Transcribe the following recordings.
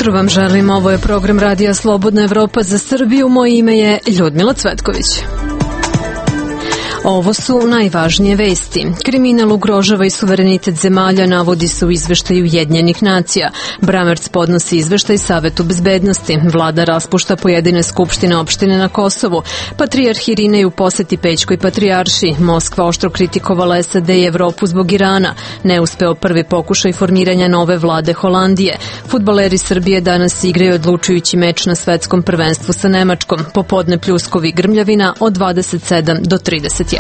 jutro vam želim, ovo je program Radija Slobodna Evropa za Srbiju, moje ime je Ljudmila Cvetković. Ovo su najvažnije vesti. Kriminal ugrožava i suverenitet zemalja, navodi se u izveštaju Ujedinjenih nacija. Bramerc podnosi izveštaj Savetu bezbednosti. Vlada raspušta pojedine skupštine opštine na Kosovu. Patrijarh Irinej u poseti Pećkoj patrijaršiji. Moskva oštro kritikovala SAD i Evropu zbog Irana. Neuspeo prvi pokušaj formiranja nove vlade Holandije. Fudbaleri Srbije danas igraju odlučujući meč na svetskom prvenstvu sa Nemačkom. Popodne pljuskovi grmljavina od 27 do 30.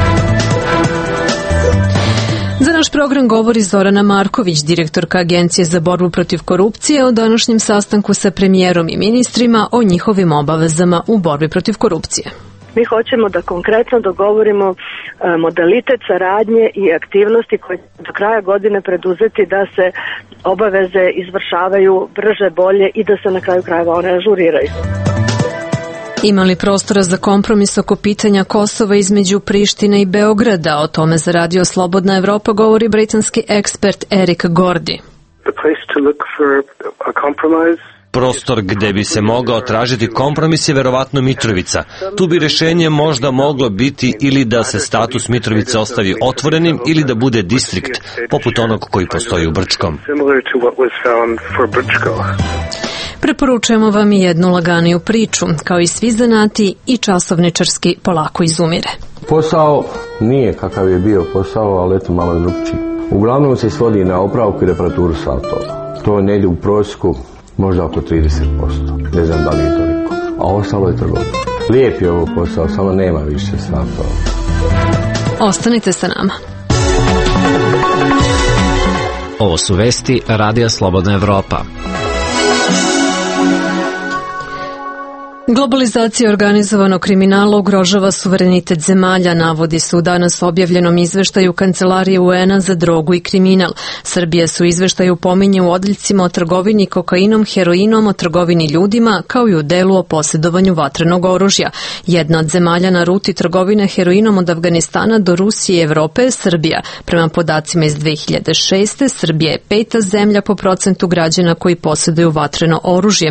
Za naš program govori Zorana Marković, direktorka Agencije za borbu protiv korupcije, o današnjem sastanku sa premijerom i ministrima o njihovim obavezama u borbi protiv korupcije. Mi hoćemo da konkretno dogovorimo modalitet saradnje i aktivnosti koje do kraja godine preduzeti da se obaveze izvršavaju brže, bolje i da se na kraju krajeva one ažuriraju. Ima li prostora za kompromis oko pitanja Kosova između Prištine i Beograda? O tome za Radio Slobodna Evropa govori britanski ekspert Eric Gordy. Prostor gde bi se mogao tražiti kompromis je verovatno Mitrovica. Tu bi rešenje možda moglo biti ili da se status Mitrovice ostavi otvorenim ili da bude distrikt, poput onog koji postoji u Brčkom. Preporučujemo vam i jednu laganiju priču, kao i svi zanati i časovničarski polako izumire. Posao nije kakav je bio posao, ali eto malo je drugčiji. Uglavnom se svodi na opravku i reparaturu satova. To ne ide u prosjeku možda oko 30%. Ne znam da li je toliko. A ostalo je trgovina. Lijep je ovo posao, samo nema više satova. Ostanite sa nama. Ovo su vesti Radija Slobodna Evropa. Globalizacija organizovanog kriminala ugrožava suverenitet zemalja, navodi se u danas objavljenom izveštaju Kancelarije UN-a za drogu i kriminal. Srbija se u izveštaju pominje u odjeljcima o trgovini kokainom, heroinom, o trgovini ljudima, kao i u delu o posjedovanju vatrenog oružja. Jedna od zemalja na ruti trgovine heroinom od Afganistana do Rusije i Evrope je Srbija. Prema podacima iz 2006. Srbija je 5. zemlja po procentu građana koji posjeduju vatreno oružje,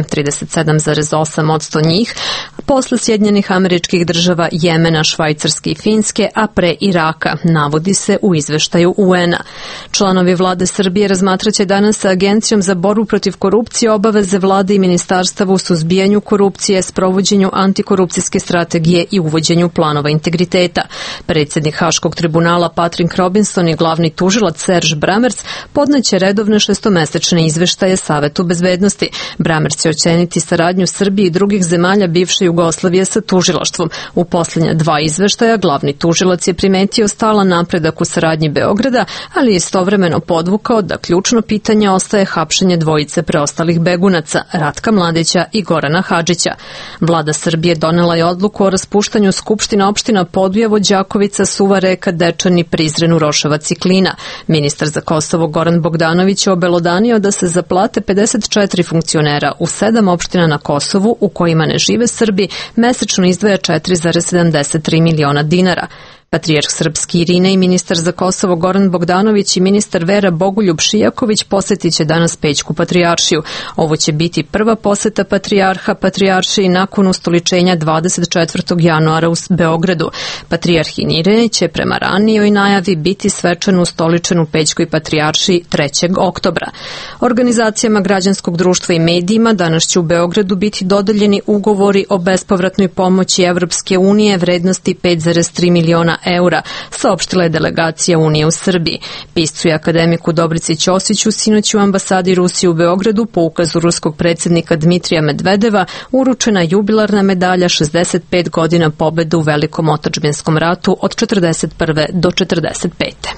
37,8% njih, posle Sjedinjenih Američkih Država, Jemena, Švajcarske i Finske, a pre Iraka, navodi se u izveštaju UN-a. Članovi vlade Srbije razmatraće danas sa Agencijom za borbu protiv korupcije obaveze vlade i ministarstava u suzbijanju korupcije, sprovođenju antikorupcijske strategije i uvođenju planova integriteta. Predsjednik Haškog tribunala Patrick Robinson i glavni tužilac Serge Bramerc podneće redovne šestomesečne izveštaje Savetu bezbednosti. Bramerc će oceniti saradnju Srbije i drugih zemalja bivše Jugoslavije sa tužilaštvom. U poslednja dva izveštaja glavni tužilac je primetio stalan napredak u saradnji Beograda, ali je istovremeno podvukao da ključno pitanje ostaje hapšenje dvojice preostalih begunaca, Ratka Mladića i Gorana Hadžića. Vlada Srbije donela je odluku o raspuštanju Skupština opština Podujevo, Đakovica, Suva Reka, Dečani, Prizren, Uroševac i Klina. Ministar za Kosovo Goran Bogdanović je obelodanio da se za plate 54 funkcionera u 7 opština na Kosovu u kojima ne žive Srbi mesečno izdvaja 4,73 miliona dinara. Patrijarh srpski Irinej i ministar za Kosovo Goran Bogdanović i ministar vera Bogoljub Šijaković posetit će danas Pećku patrijaršiju. Ovo će biti prva poseta patrijarha patrijaršiji nakon ustoličenja 24. januara u Beogradu. Patrijarh Irinej će prema ranijoj najavi biti svečano ustoličen u Pećkoj patrijaršiji 3. oktobra. Organizacijama građanskog društva i medijima danas će u Beogradu biti dodeljeni ugovori o bespovratnoj pomoći Evropske unije vrednosti 5,3 miliona eura, saopštila je delegacija Unije u Srbiji. Piscu i akademiku Dobrici Ćosiću sinoć u ambasadi Rusije u Beogradu po ukazu ruskog predsjednika Dmitrija Medvedeva uručena jubilarna medalja 65 godina pobede u Velikom otadžbinskom ratu od 41. do 45.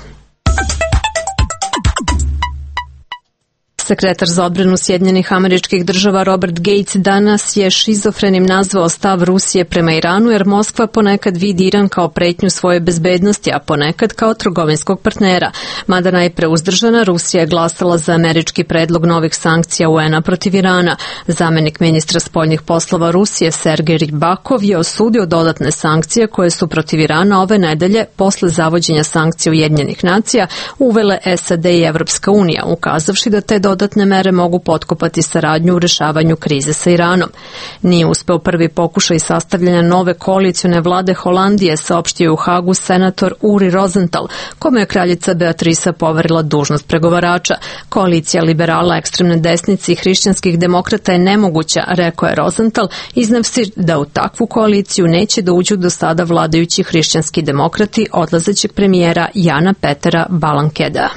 Sekretar za odbranu Sjedinjenih Američkih Država Robert Gates danas je šizofrenim nazvao stav Rusije prema Iranu, jer Moskva ponekad vidi Iran kao pretnju svoje bezbednosti, a ponekad kao trgovinskog partnera. Mada najpre uzdržana, Rusija je glasala za američki predlog novih sankcija UN-a protiv Irana. Zamenik ministra spoljnih poslova Rusije Sergej Rybakov je osudio dodatne sankcije koje su protiv Irana ove nedelje posle zavođenja sankcija Ujedinjenih nacija uvele SAD i Evropska unija, ukazavši da te dodatne dodatne mere mogu potkopati saradnju u rešavanju krize sa Iranom. Nije uspeo prvi pokušaj sastavljanja nove koalicione vlade Holandije, saopštio u Hagu senator Uri Rosenthal, kome je kraljica Beatrisa poverila dužnost pregovarača. Koalicija liberala, ekstremne desnice i hrišćanskih demokrata je nemoguća, rekao je Rosenthal, iznavši da u takvu koaliciju neće da uđu do sada vladajući hrišćanski demokrati odlazećeg premijera Jana Petera Balankeda.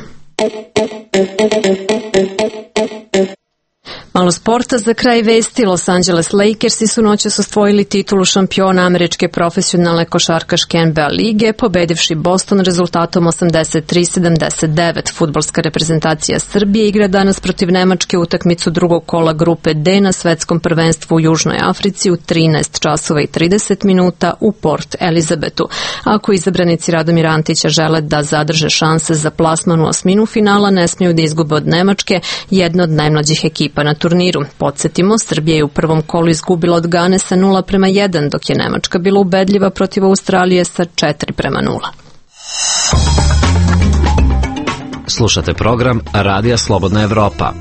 Malo sporta za kraj vesti. Los Angeles Lakersi su noćas osvojili titulu šampiona američke profesionalne košarkaške NBA lige, pobedivši Boston rezultatom 83-79. Fudbalska reprezentacija Srbije igra danas protiv Nemačke utakmicu drugog kola grupe D na svetskom prvenstvu u Južnoj Africi u 13 časova i 30 minuta u Port Elizabetu. Ako izabranici Radomira Antića žele da zadrže šanse za plasman u osminu finala, ne smiju da izgube od Nemačke, jedna od najmlađih ekipa na turniru. Podsjetimo, Srbija je u prvom kolu izgubila od Gane sa 0-1, dok je Nemačka bila ubedljiva protiv Australije sa 4-0. Slušate program Radija Slobodna Evropa.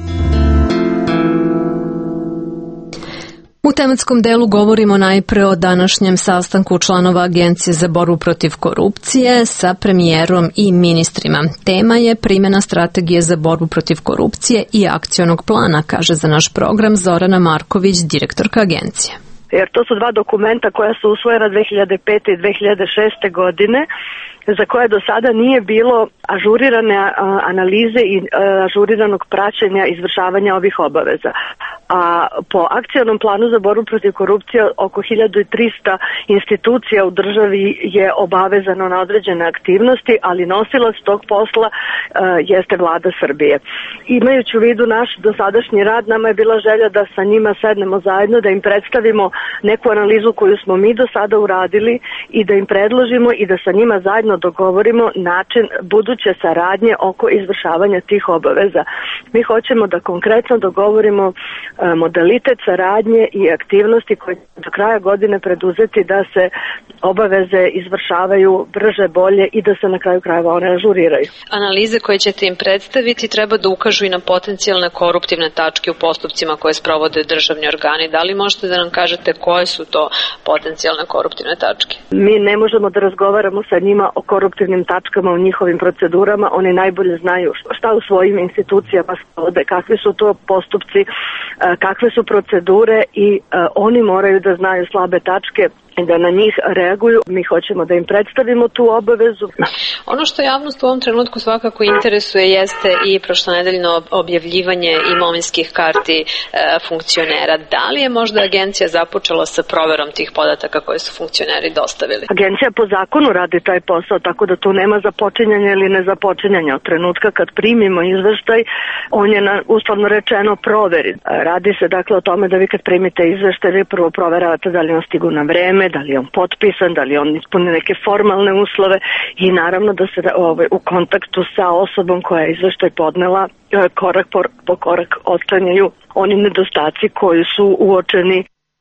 U tematskom delu govorimo najpre o današnjem sastanku članova Agencije za borbu protiv korupcije sa premijerom i ministrima. Tema je primjena strategije za borbu protiv korupcije i akcionog plana, kaže za naš program Zorana Marković, direktorka agencije. Jer to su dva dokumenta koja su usvojena 2005. i 2006. godine, za koje do sada nije bilo ažurirane analize i ažuriranog praćenja izvršavanja ovih obaveza. A po akcionom planu za borbu protiv korupcije oko 1300 institucija u državi je obavezano na određene aktivnosti, ali nosilac tog posla jeste vlada Srbije. Imajući u vidu naš dosadašnji rad, nama je bila želja da sa njima sednemo zajedno, da im predstavimo neku analizu koju smo mi do sada uradili i da im predložimo i da sa njima zajedno dogovorimo način buduće saradnje oko izvršavanja tih obaveza. Mi hoćemo da konkretno dogovorimo modalitet saradnje i aktivnosti koje do kraja godine preduzeti da se obaveze izvršavaju brže, bolje i da se na kraju krajeva one ažuriraju. Analize koje ćete im predstaviti treba da ukažu i na potencijalne koruptivne tačke u postupcima koje sprovode državni organi. Da li možete da nam kažete koje su to potencijalne koruptivne tačke? Mi ne možemo da razgovaramo sa njima o koruptivnim tačkama u njihovim procedurama. Oni najbolje znaju šta u svojim institucijama sprovode, kakvi su to postupci, kakve su procedure i oni moraju da znaju slabe tačke i da na njih reaguju. Mi hoćemo da im predstavimo tu obavezu. Ono što javnost u ovom trenutku svakako interesuje jeste i prošlonedeljno objavljivanje imovinskih karti funkcionera. Da li je možda agencija započela sa proverom tih podataka koje su funkcioneri dostavili? Agencija po zakonu radi taj posao, tako da tu nema započinjanja ili nezapočinjanja. Od trenutka kad primimo izveštaj, on je uslovno rečeno proveri. Radi se dakle o tome da vi kad primite izveštaj, vi prvo proveravate da li on stigu na vreme, da li je on potpisan, da li on ispuni neke formalne uslove i naravno da se u kontaktu sa osobom koja je izveštaj podnela korak po korak otklanjaju oni nedostaci koji su uočeni.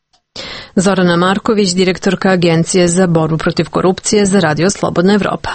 Zorana Marković, direktorka Agencije za borbu protiv korupcije za Radio Slobodna Evropa.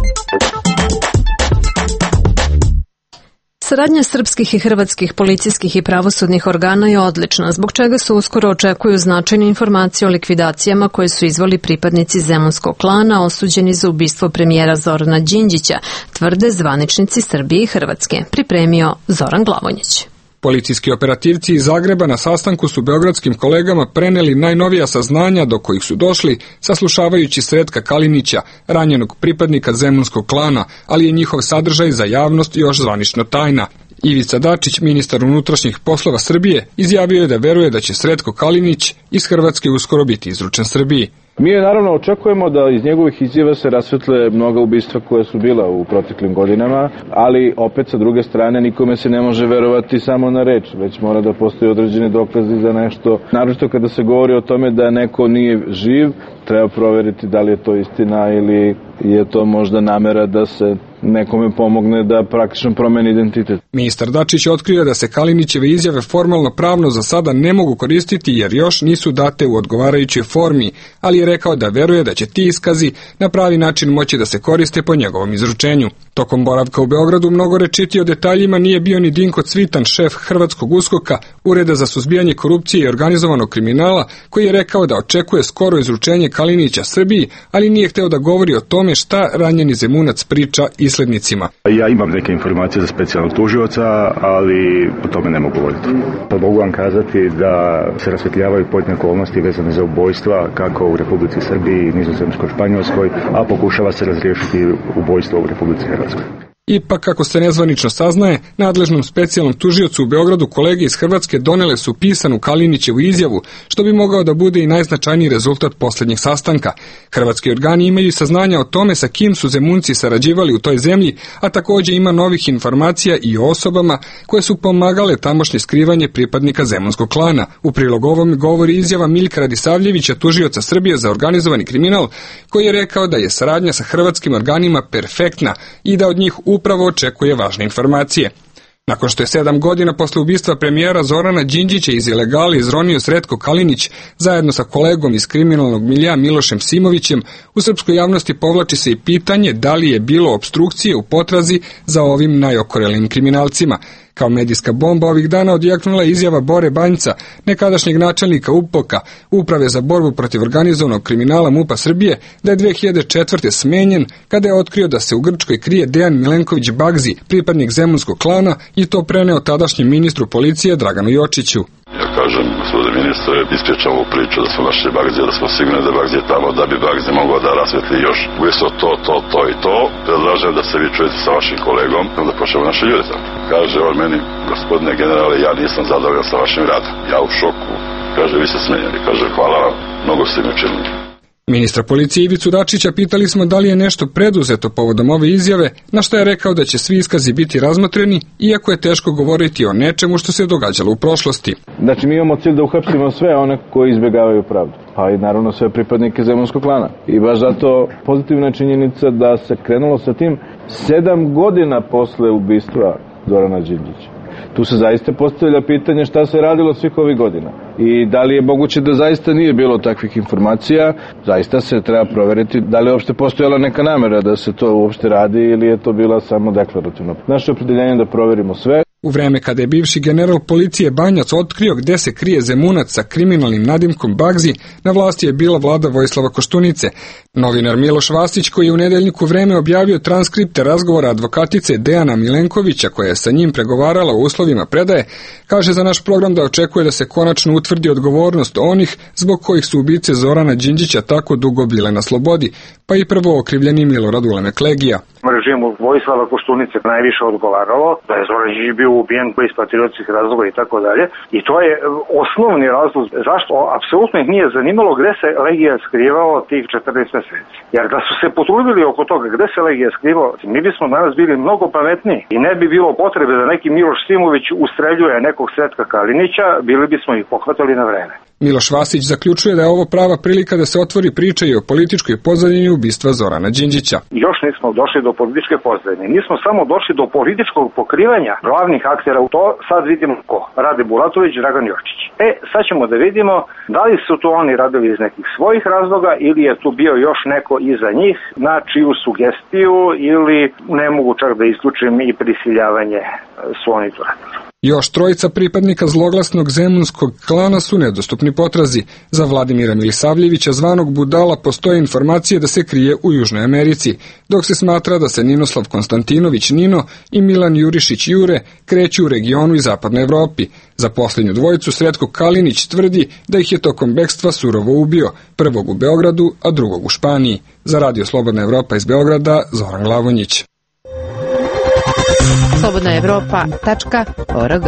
Saradnja srpskih i hrvatskih policijskih i pravosudnih organa je odlična, zbog čega se uskoro očekuju značajne informacije o likvidacijama koje su izveli pripadnici Zemunskog klana osuđeni za ubistvo premijera Zorana Đinđića, tvrde zvaničnici Srbije i Hrvatske. Pripremio Zoran Glavonjić. Policijski operativci iz Zagreba na sastanku su beogradskim kolegama preneli najnovija saznanja do kojih su došli saslušavajući Sretka Kalinića, ranjenog pripadnika Zemunskog klana, ali je njihov sadržaj za javnost još zvanično tajna. Ivica Dačić, ministar unutrašnjih poslova Srbije, izjavio je da veruje da će Sretko Kalinić iz Hrvatske uskoro biti izručen Srbiji. Mi naravno očekujemo da iz njegovih izjava se rasvetle mnoga ubistva koje su bila u proteklim godinama, ali opet sa druge strane nikome se ne može verovati samo na reč, već mora da postoji određeni dokazi za nešto. Naročito kada se govori o tome da neko nije živ, treba proveriti da li je to istina ili je to možda namera da se nekome pomogne da praktično promeni identitet. Ministar Dačić otkrio da se Kalinićeve izjave formalno pravno za sada ne mogu koristiti jer još nisu date u odgovarajućoj formi, ali je rekao da veruje da će ti iskazi na pravi način moći da se koriste po njegovom izručenju. Tokom boravka u Beogradu mnogo rečiti o detaljima nije bio ni Dinko Cvitan, šef hrvatskog USKOK-a, Ureda za suzbijanje korupcije i organizovanog kriminala, koji je rekao da očekuje skoro izručenje Kalinića Srbiji, ali nije hteo da govori o tome šta ranjeni Zemunac priča islednicima. Ja imam neke informacije za specijalnog tužioca, ali o tome ne mogu govoriti. Pa mogu vam kazati da se rasvetljavaju pojedine okolnosti vezane za ubojstva kako u Republici Srbiji, Nizozemskoj, Španjolskoj, a pokušava se razriješiti ubojstvo u Republici Hrvatskoj. Ipak, kako se nezvanično saznaje, nadležnom specijalnom tužiocu u Beogradu kolege iz Hrvatske donele su pisanu Kalinićevu izjavu, što bi mogao da bude i najznačajniji rezultat posljednjeg sastanka. Hrvatski organi imaju saznanja o tome sa kim su Zemunci sarađivali u toj zemlji, a također ima novih informacija i o osobama koje su pomagale tamošnje skrivanje pripadnika zemunskog klana. U prilog ovome govori izjava Miljka Radisavljevića, tužioca Srbije za organizovani kriminal, koji je rekao da je saradnja sa hrvatskim organima perfektna i da od njih upravo očekuje važne informacije. Nakon što je 7 godina posle ubistva premijera Zorana Đinđića iz ilegali izronio Sretko Kalinić zajedno sa kolegom iz kriminalnog miljea Milošem Simovićem, u srpskoj javnosti povlači se i pitanje da li je bilo opstrukcije u potrazi za ovim najokorelim kriminalcima. Kao medijska bomba ovih dana odjeknula je izjava Bore Banjca, nekadašnjeg načelnika UPOK-a, Uprave za borbu protiv organizovanog kriminala MUP-a Srbije, da je 2004. smenjen kada je otkrio da se u Grčkoj krije Dejan Milenković Bagzi, pripadnik zemunskog klana, i to preneo tadašnjem ministru policije Draganu Jočiću. Ja kažem, gospodine ministre, ispričam ovu priču da smo našli Bagzija, da smo sigurni da Bagzija tamo, da bi Bagzija mogao da rasvetli još uvijek to i to. Predlažem da se vi čujete sa vašim kolegom, da počnemo naše ljude tamo. Kaže on meni, gospodine generale, ja nisam zadovoljan sa vašim radom. Ja u šoku. Kaže, vi ste smenjeni. Kaže, hvala vam, mnogo ste mi učinili. Ministra policije Ivicu Dačića pitali smo da li je nešto preduzeto povodom ove izjave, na što je rekao da će svi iskazi biti razmotreni, iako je teško govoriti o nečemu što se događalo u prošlosti. Znači, mi imamo cilj da uhapsimo sve one koji izbjegavaju pravdu, pa i naravno sve pripadnike zemunskog klana. I baš zato pozitivna činjenica da se krenulo sa tim 7 godina posle ubistva Zorana Đinđića. Tu se zaista postavlja pitanje šta se radilo svih ovih godina i da li je moguće da zaista nije bilo takvih informacija. Zaista se treba proveriti da li je uopšte postojala neka namera da se to uopšte radi ili je to bila samo deklarativno. Naše opredeljenje je da proverimo sve. U vreme kada je bivši general policije Banjac otkrio gde se krije Zemunac sa kriminalnim nadimkom Bagzi, na vlasti je bila vlada Vojislava Koštunice. Novinar Miloš Vastić, koji je u nedeljniku Vreme objavio transkripte razgovora advokatice Dejana Milenkovića, koja je sa njim pregovarala o uslovima predaje, kaže za naš program da očekuje da se konačno utvrdi odgovornost onih zbog kojih su ubice Zorana Đinđića tako dugo bile na slobodi, pa i prvo okrivljeni Milorad Ulemek Legija. Režimu Vojislava Koštunice najviše odgovaralo da je Zoran Đinđić bio ubijen iz patriotskih razloga i tako dalje. I to je osnovni razlog zašto apsolutno ih nije zanimalo gde se Legija skrivao tih 14 meseci. Jer da su se potrudili oko toga gde se Legija skrivao, mi bismo danas bili mnogo pametniji i ne bi bilo potrebe da neki Miloš Simović ustreljuje nekog Sretka Kalinića, bili bismo ih pohvatali na vreme. Miloš Vasić zaključuje da je ovo prava prilika da se otvori priča i o političkoj pozadini ubistva Zorana Đinđića. Još nismo došli do političke pozadine, nismo samo došli do političkog pokrivanja glavnih aktera. To sad vidimo ko? Rade Bulatović, Dragan Jočić. Sad ćemo da vidimo da li su to oni radili iz nekih svojih razloga ili je tu bio još neko iza njih, na čiju sugestiju ili ne mogu čak da isključim i prisiljavanje su oni to radili. Još trojica pripadnika zloglasnog zemunskog klana su nedostupni potrazi. Za Vladimira Milisavljevića, zvanog Budala, postoje informacije da se krije u Južnoj Americi, dok se smatra da se Ninoslav Konstantinović Nino i Milan Jurišić Jure kreću u regionu i zapadnoj Evropi. Za posljednju dvojicu Sretko Kalinić tvrdi da ih je tokom bekstva surovo ubio, prvog u Beogradu, a drugog u Španiji. Za Radio Slobodna Evropa iz Beograda, Zoran Glavonjić. slobodnaevropa.org.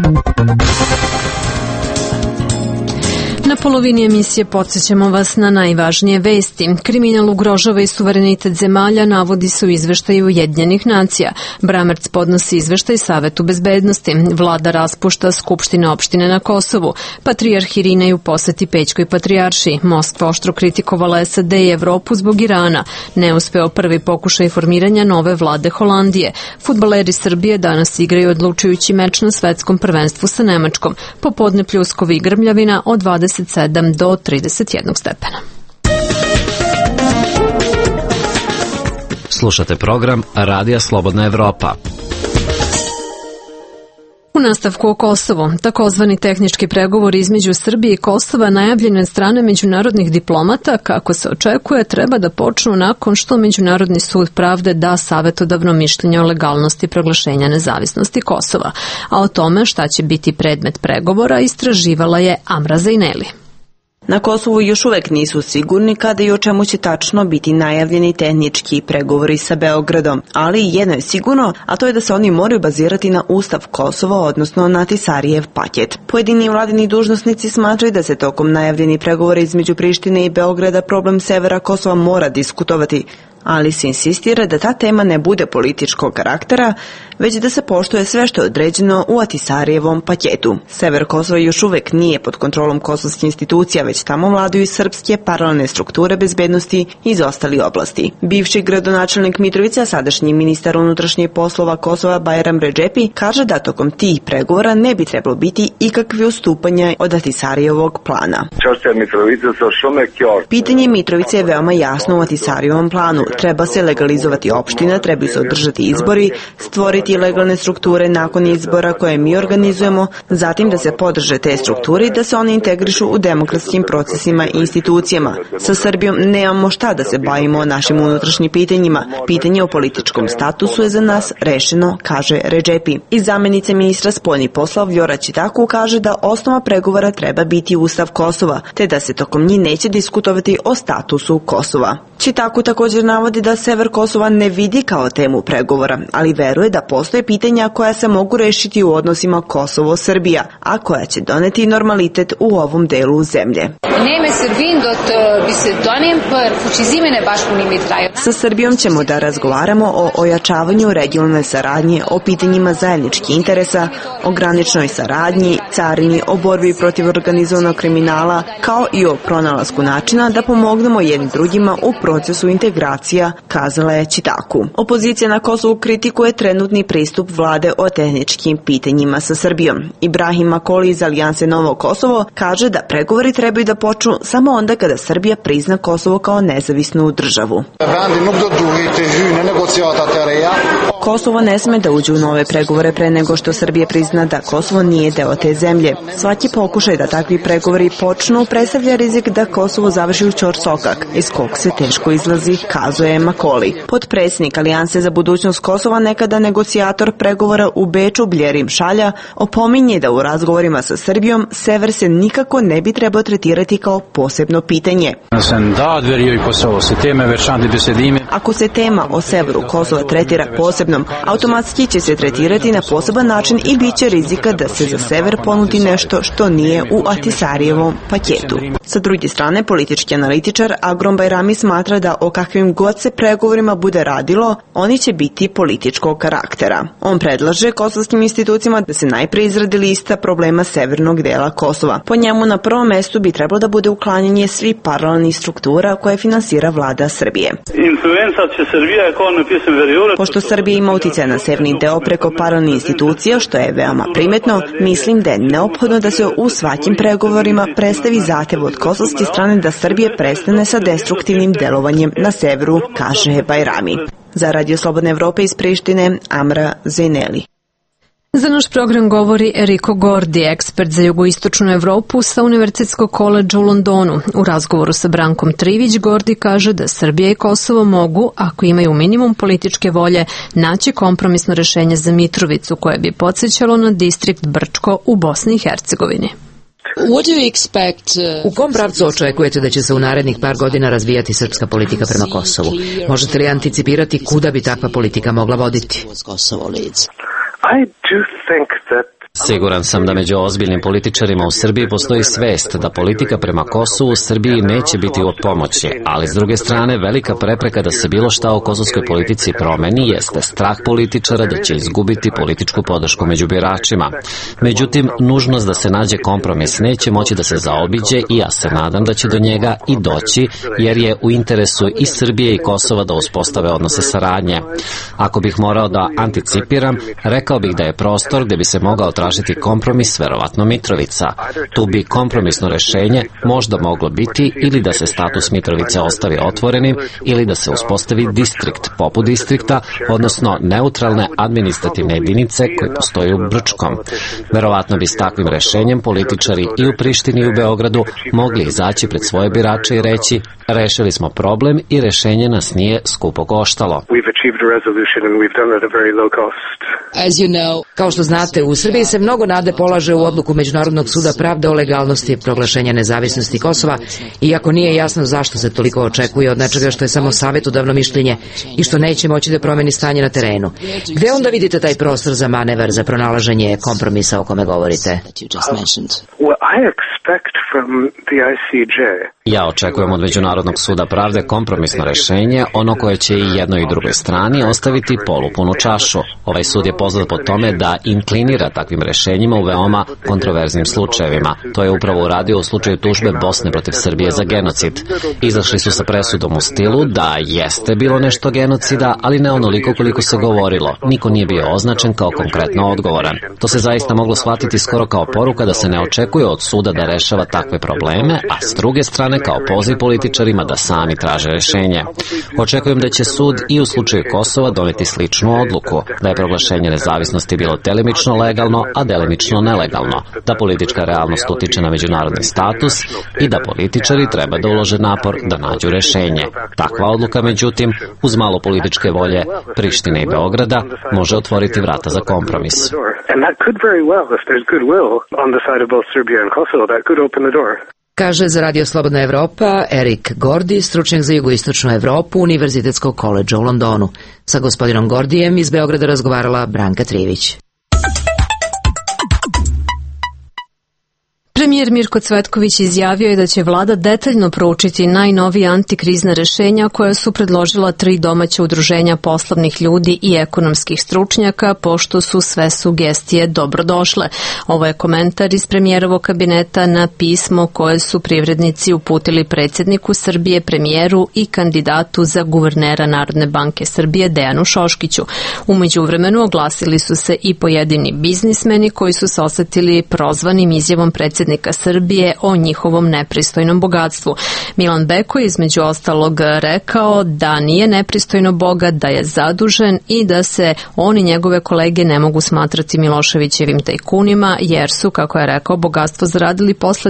Na polovini emisije podsjećamo vas na najvažnije vesti. Kriminal ugrožava i suverenitet zemalja, navodi se u izveštaju Ujedinjenih nacija. Bramerc podnosi izveštaj Savetu bezbednosti. Vlada raspušta Skupštine opštine na Kosovu. Patrijarh Irinej u poseti Pećkoj patrijaršiji. Moskva oštro kritikovala SAD i Evropu zbog Irana. Neuspeo prvi pokušaj formiranja nove vlade Holandije. Fudbaleri Srbije danas igraju odlučujući meč na svetskom prvenstvu sa Nemačkom. Popodne pljuskovi i grmljavina od 27 do 31 stepena. Slušate program Radija Slobodna Evropa. U nastavku o Kosovu, takozvani tehnički pregovori između Srbije i Kosova najavljene strane međunarodnih diplomata, kako se očekuje, treba da počnu nakon što Međunarodni sud pravde da savetodavno mišljenje o legalnosti proglašenja nezavisnosti Kosova. A o tome šta će biti predmet pregovora istraživala je Amra Zejneli. Na Kosovu još uvek nisu sigurni kada i o čemu će tačno biti najavljeni tehnički pregovori sa Beogradom, ali jedno je sigurno, a to je da se oni moraju bazirati na Ustav Kosova, odnosno na Tisarijev paket. Pojedini vladini dužnosnici smatraju da se tokom najavljeni pregovora između Prištine i Beograda problem severa Kosova mora diskutovati, ali se insistira da ta tema ne bude političkog karaktera, već da se poštuje sve što je određeno u Atisarijevom paketu. Sever Kosova još uvek nije pod kontrolom kosovskih institucija, već tamo vladaju srpske paralelne strukture bezbednosti iz ostalih oblasti. Bivši gradonačelnik Mitrovice, a sadašnji ministar unutrašnjih poslova Kosova Bajram Redžepi, kaže da tokom tih pregovora ne bi trebalo biti ikakve ustupanja od Atisarijevog plana. Pitanje Mitrovice je veoma jasno u Atisarijevom planu. Treba se legalizovati opština, trebaju se održati izbori, stvoriti legalne strukture nakon izbora koje mi organizujemo, zatim da se podrže te strukture i da se one integrišu u demokratskim procesima i institucijama. Sa Srbijom nemamo šta da se bavimo našim unutrašnjim pitanjima. Pitanje o političkom statusu je za nas rešeno, kaže Redžepi. I zamenice ministra spoljnih poslova Vjora Čitaku kaže da osnova pregovora treba biti Ustav Kosova, te da se tokom njih neće diskutovati o statusu Kosova. Čitaku također navodi da sever Kosova ne vidi kao temu pregovora, ali veruje da postoje pitanja koja se mogu rešiti u odnosima Kosovo-Srbija, a koja će doneti normalitet u ovom delu zemlje. Sa Srbijom ćemo da razgovaramo o ojačavanju regionalne saradnje, o pitanjima zajedničkih interesa, o graničnoj saradnji, carini, o borbi protiv organizovanog kriminala, kao i o pronalasku načina da pomognemo jednim drugima u procesu integracija, kazala je Čitaku. Opozicija na Kosovu kritikuje trenutni pristup vlade o tehničkim pitanjima sa Srbijom. Ibrahim Makoli iz Alijanse Novo Kosovo kaže da pregovori trebaju da počnu samo onda kada Srbija prizna Kosovo kao nezavisnu državu. Kosovo ne sme da uđe u nove pregovore pre nego što Srbija prizna da Kosovo nije deo te zemlje. Svaki pokušaj da takvi pregovori počnu predstavlja rizik da Kosovo završi u ćorsokak, iz kog se teško izlazi, kazuje Makoli. Potpredsjednik Alijanse za budućnost Kosova, nekada negocijator pregovora u Beču Bljerim Šalja, opominje da u razgovorima sa Srbijom sever se nikako ne bi trebao tretirati kao posebno pitanje. Ako se tema o severu Kosova tretira posebnom, automatski će se tretirati na poseban način i bit će rizika da se za sever ponudi nešto što nije u Atisarijevom paketu. Sa druge strane, politički analitičar Agrom Bajrami smatra da o kakvim god se pregovorima bude radilo, oni će biti političkog karaktera. On predlaže kosovskim institucijama da se najpre izradi lista problema severnog dela Kosova. Po njemu na prvom mestu bi trebalo da bude uklanjanje svih paralelnih struktura koje finansira vlada Srbije. Pošto Srbija ima uticaj na severni deo preko paralelnih institucija, što je veoma primetno, mislim da je neophodno da se u svakim pregovorima predstavi zahtev od kosovske strane da Srbija prestane sa destruktivnim delovanjem na severu, kaže Bajrami. Za Radio Slobodne Evrope iz Prištine, Amra Zejneli. Za naš program govori Eriko Gordi, ekspert za jugoistočnu Evropu sa Univerzitetskog koledža u Londonu. U razgovoru sa Brankom Trivić, Gordi kaže da Srbija i Kosovo mogu, ako imaju minimum političke volje, naći kompromisno rešenje za Mitrovicu, koje bi podsjećalo na distrikt Brčko u Bosni i Hercegovini. U kom pravcu očekujete da će se u narednih par godina razvijati srpska politika prema Kosovu? Možete li anticipirati kuda bi takva politika mogla voditi? Siguran sam da među ozbiljnim političarima u Srbiji postoji svest da politika prema Kosovu u Srbiji neće biti od pomoći, ali s druge strane velika prepreka da se bilo šta u kosovskoj politici promeni jeste strah političara da će izgubiti političku podršku među biračima. Međutim, nužnost da se nađe kompromis neće moći da se zaobiđe i ja se nadam da će do njega i doći, jer je u interesu i Srbije i Kosova da uspostave odnose saradnje. Ako bih morao da anticipiram, rekao bih da je prostor gde bi se mogao tražiti tražiti kompromis, verovatno Mitrovica. Tu bi kompromisno rešenje možda moglo biti ili da se status Mitrovice ostavi otvorenim ili da se uspostavi distrikt poput distrikta, odnosno neutralne administrativne jedinice koje postoje u Brčkom. Verovatno bi s takvim rešenjem političari i u Prištini i u Beogradu mogli izaći pred svoje birače i reći: rešili smo problem i rešenje nas nije skupo koštalo. Kao što znate, u Srbiji se mnogo nade polaže u odluku Međunarodnog suda pravde o legalnosti proglašenja nezavisnosti Kosova, iako nije jasno zašto se toliko očekuje od nečega što je samo savjetodavno mišljenje i što neće moći da promeni stanje na terenu. Gde onda vidite taj prostor za manevar, za pronalaženje kompromisa o kome govorite? Ja očekujem od Međunarodnog suda pravde kompromisno rešenje, ono koje će i jednoj i drugoj strani ostaviti polupunu čašu. Ovaj sud je poznat po tome da inklinira takvim rešenjima u veoma kontroverznim slučajevima. To je upravo uradio u slučaju tužbe Bosne protiv Srbije za genocid. Izašli su sa presudom u stilu da jeste bilo nešto genocida, ali ne onoliko koliko se govorilo. Niko nije bio označen kao konkretno odgovoran. To se zaista moglo shvatiti skoro kao poruka da se ne očekuje od suda da rešava takve probleme, a s druge strane kao poziv političarima da sami traže rešenje. Očekujem da će sud i u slučaju Kosova doneti sličnu odluku, da je proglašenje nezavisnosti bilo delimično legalno, a delimično nelegalno, da politička realnost utiče na međunarodni status i da političari treba da ulože napor da nađu rešenje. Takva odluka, međutim, uz malo političke volje Prištine i Beograda, može otvoriti vrata za kompromis. Kaže za Radio Slobodna Evropa Erik Gordi, stručnjak za jugoistočnu Evropu Univerzitetskog koledža u Londonu. Sa gospodinom Gordijem iz Beograda razgovarala Branka Trivić. Premijer Mirko Cvetković izjavio je da će vlada detaljno proučiti najnovija antikrizna rešenja koja su predložila 3 domaća udruženja poslovnih ljudi i ekonomskih stručnjaka, pošto su sve sugestije dobrodošle. Ovo je komentar iz premijerovog kabineta na pismo koje su privrednici uputili predsjedniku Srbije, premijeru i kandidatu za guvernera Narodne banke Srbije Dejanu Šoškiću. U međuvremenu oglasili su se i pojedini biznismeni koji su se osetili prozvanim izjavom predsjednika Srbije o njihovom nepristojnom bogatstvu. Milan Beko je između ostalog rekao da nije nepristojno bogat, da je zadužen i da se on i njegove kolege ne mogu smatrati Miloševićevim tajkunima, jer su, kako je rekao, bogatstvo zaradili posle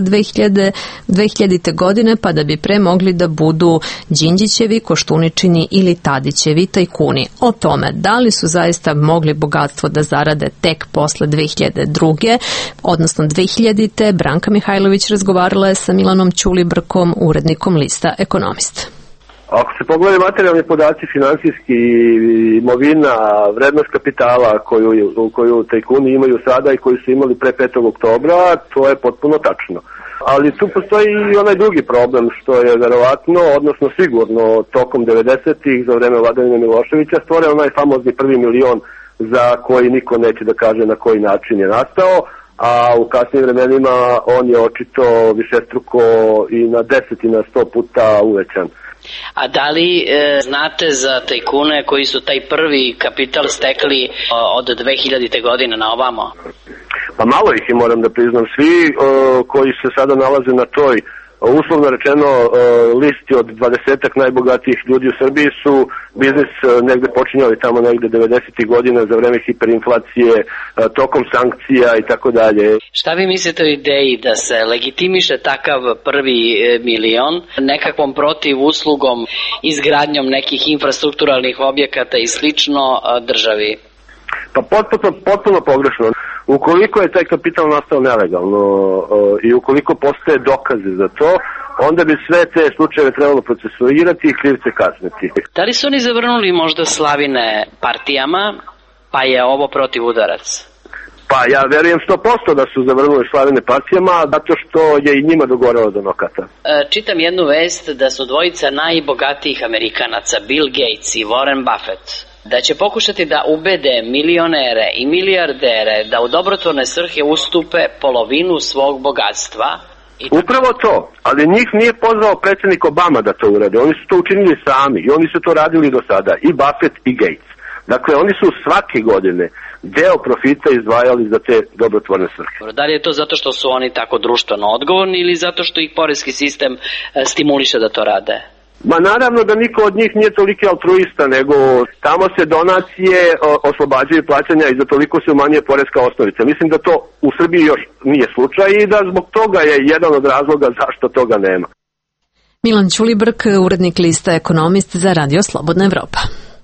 2000. godine, pa da bi pre mogli da budu Đinđićevi, Koštuničini ili Tadićevi tajkuni. O tome da li su zaista mogli bogatstvo da zarade tek posle 2002. odnosno 2000. Branka Mihajlović razgovarala je sa Milanom Ćulibrkom, urednikom lista Ekonomista. Ako se pogledaju materijalni podaci, finansijski, imovina, vrednost kapitala koju tajkuni imaju sada i koju su imali pre 5. oktobra, to je potpuno tačno. Ali tu postoji i onaj drugi problem što je verovatno, odnosno sigurno tokom 90-ih za vreme vladavine Miloševića stvoren onaj famozni 1. milion za koji niko neće da kaže na koji način je nastao, a u kasnim vremenima on je očito višestruko i na 10 i na 100 puta uvećan. A da li znate za tajkune koji su taj prvi kapital stekli od 2000. godine na ovamo? Pa malo ih je, moram da priznam. Svi koji se sada nalaze na toj, uslovno rečeno, listi od 20-ak najbogatijih ljudi u Srbiji su biznis negde počinjali tamo negde 90. godina za vreme hiperinflacije, tokom sankcija i tako dalje. Šta vi mislite o ideji da se legitimiše takav 1. milion nekakvom protiv uslugom, izgradnjom nekih infrastrukturalnih objekata i slično državi? Pa potpuno pogrešno. Ukoliko je taj kapital nastao nelegalno i ukoliko postoje dokaze za to, onda bi sve te slučajeve trebalo procesuirati i krivce kazniti. Da li su oni zavrnuli možda slavine partijama, pa je ovo protivudarac? Pa ja verujem 100% da su zavrnuli slavine partijama, zato što je i njima dogorelo do nokata. Čitam jednu vest da su dvojica najbogatijih Amerikanaca, Bill Gates i Warren Buffett, da će pokušati da ubede milionere i milijardere da u dobrotvorne svrhe ustupe polovinu svog bogatstva. Upravo to, ali njih nije pozvao predsjednik Obama da to urade, oni su to učinili sami i oni su to radili do sada, i Buffett i Gates. Dakle, oni su svake godine deo profita izdvajali za te dobrotvorne svrhe. Da li je to zato što su oni tako društveno odgovorni ili zato što ih poreski sistem stimuliše da to rade? Ma naravno da niko od njih nije toliki altruista, nego tamo se donacije oslobađaju plaćanja i za toliko se umanjuje poreska osnovica. Mislim da to u Srbiji još nije slučaj i da zbog toga je jedan od razloga zašto toga nema. Milan Ćulibrk, urednik lista Ekonomist za Radio Slobodna Evropa.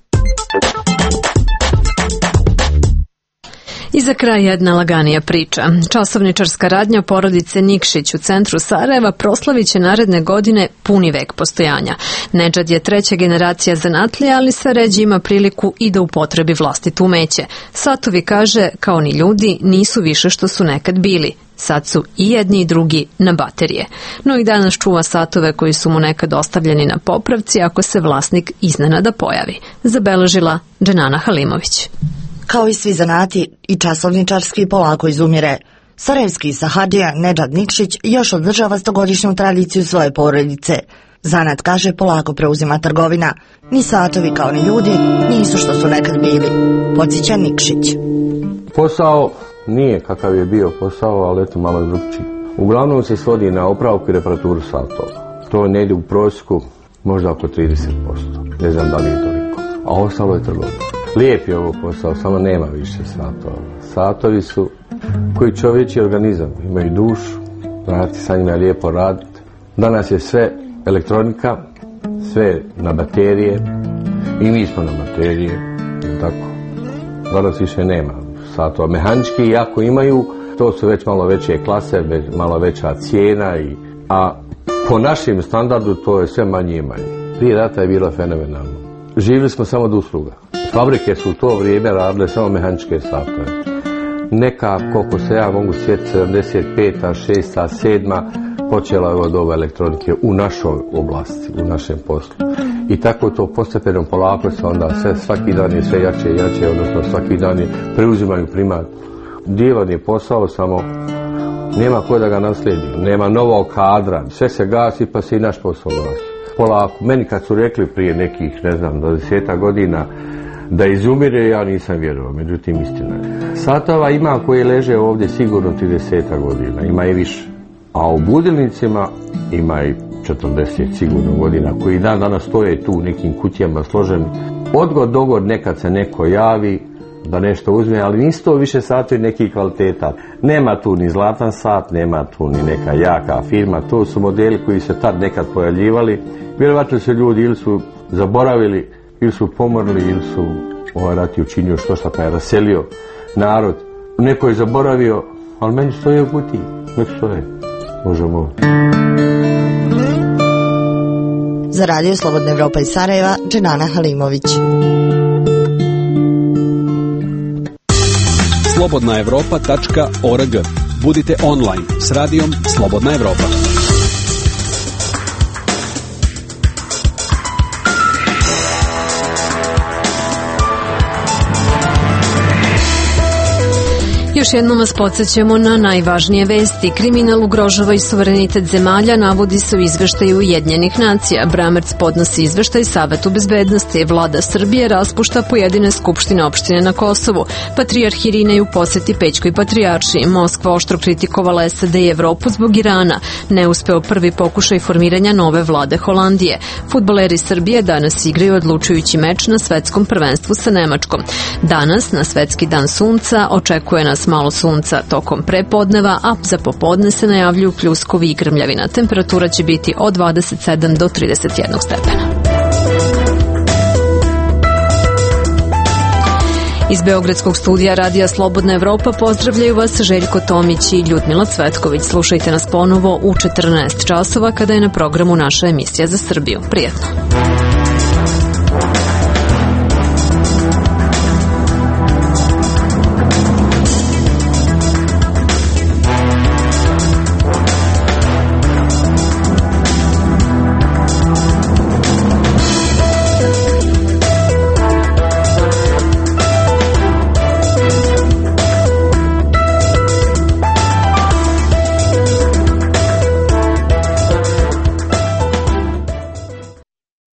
I za kraj jedna laganija priča. Časovničarska radnja porodice Nikšić u centru Sarajeva proslavit će naredne godine puni vek postojanja. Nedžad je treća generacija zanatlija, ali sve ređe ima priliku i da upotrebi vlastito umeće. Satovi, kaže, kao ni ljudi, nisu više što su nekad bili. Sad su i jedni i drugi na baterije. No i danas čuva satove koji su mu nekad ostavljeni na popravci ako se vlasnik iznenada pojavi. Zabeležila Dženana Halimović. Kao i svi zanati, i časovničarski polako izumire. Sarajevski sahadija Nedžad Nikšić još održava 100-godišnju tradiciju svoje porodice. Zanat, kaže, polako preuzima trgovina. Ni satovi kao ni ljudi nisu što su nekad bili. Podsjeća Nikšić. Posao nije kakav je bio posao, ali eto malo drugčiji. Uglavnom se svodi na opravku i reparaturu satova. To ne ide u prosjeku možda oko 30%. Ne znam da li je toliko. A ostalo je trgovina. Lijep je ovo posao, samo nema više satova. Satovi su koji čovječji organizam, imaju dušu, znate, sa njima je lijepo raditi. Danas je sve elektronika, sve na baterije i mi smo na baterije, tako. Danas više nema satova. Mehanički, iako imaju, to su već malo veće klase, malo veća cijena, a po našem standardu to je sve manje i manje. Prije rata je bilo fenomenalno. Živjeli smo samo od usluga. Fabrike su u to vrijeme radile samo mehaničke satove. Neka, koliko se ja mogu sjetiti, 75. 6. 7. počela je od ove elektronike u našoj oblasti, u našem poslu. I tako to postepeno polako se onda svaki dan je sve jače i jače, odnosno svaki dan je preuzimaju primat. Divan je posao, samo nema ko da ga naslijedi, nema novog kadra, sve se gasi pa se i naš posao gasi. Polako, meni kad su rekli prije nekih, 20 godina da izumire, ja nisam vjerovao, međutim istina je. Satova ima koje leže ovdje sigurno 30 godina, ima i više. A u budilnicima ima i 40 sigurno godina, koji danas stoje tu nekim kutijama složeni. Odgod dogod nekad se neko javi da nešto uzme, ali nisu to više satovi nekih kvaliteta. Nema tu ni zlatan sat, nema tu ni neka jaka firma, to su modeli koji se tad nekad pojavljivali. Vjerovatno se ljudi ili su zaboravili, ili su pomrli, ili su ovaj rat je učinio što pa je raselio narod. Neko je zaboravio, ali meni stoje u kutiji. Nek stoje. Možemo. Za Radio Slobodna Evropa iz Sarajeva, Dženana Halimović. slobodnaevropa.org. Budite online s radijom Slobodna Evropa. Još jednom vas podsjećamo na najvažnije vesti. Kriminal ugrožava i suverenitet zemalja, navodi se u izveštaju Ujedinjenih nacija. Bramerc podnosi izveštaj Savetu bezbednosti. Vlada Srbije raspušta pojedine skupštine opštine na Kosovu. Patrijarh Irinej u poseti Pećkoj patrijaršiji. Moskva oštro kritikovala SAD i Evropu zbog Irana. Neuspeo prvi pokušaj formiranja nove vlade Holandije. Fudbaleri Srbije danas igraju odlučujući meč na svetskom prvenstvu sa Nemačkom. Danas, na Svetski dan sunca, očekuje nas malo sunca tokom prepodneva, a za popodne se najavljuju pljuskovi i grmljavina. Temperatura će biti od 27 do 31 stepena. Iz Beogradskog studija Radija Slobodna Evropa pozdravljaju vas Željko Tomić i Ljudmila Cvetković. Slušajte nas ponovo u 14 časova kada je na programu naša emisija za Srbiju. Prijetno!